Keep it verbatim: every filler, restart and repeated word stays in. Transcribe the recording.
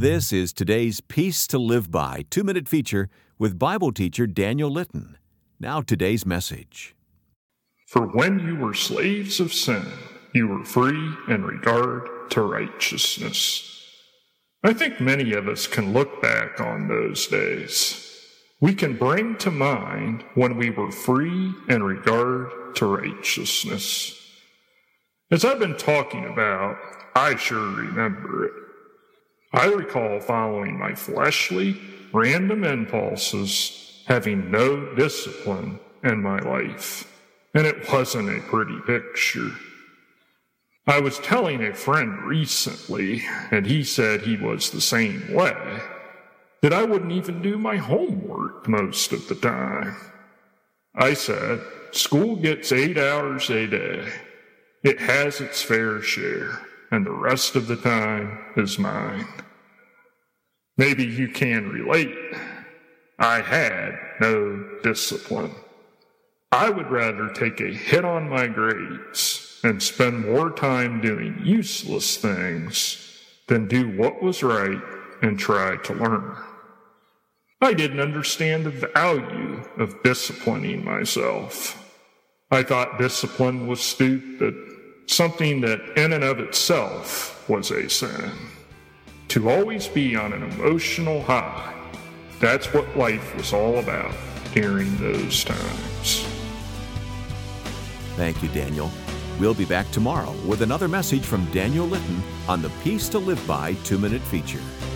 This is today's Peace to Live By two-minute feature with Bible teacher Daniel Litton. Now today's message. For when you were slaves of sin, you were free in regard to righteousness. I think many of us can look back on those days. We can bring to mind when we were free in regard to righteousness. As I've been talking about, I sure remember it. I recall following my fleshly, random impulses, having no discipline in my life, and it wasn't a pretty picture. I was telling a friend recently, and he said he was the same way, that I wouldn't even do my homework most of the time. I said, school gets eight hours a day. It has its fair share, and the rest of the time is mine. Maybe you can relate. I had no discipline. I would rather take a hit on my grades and spend more time doing useless things than do what was right and try to learn. I didn't understand the value of disciplining myself. I thought discipline was stupid, something that in and of itself was a sin. To always be on an emotional high, that's what life was all about during those times. Thank you, Daniel. We'll be back tomorrow with another message from Daniel Litton on the Peace to Live By two-minute feature.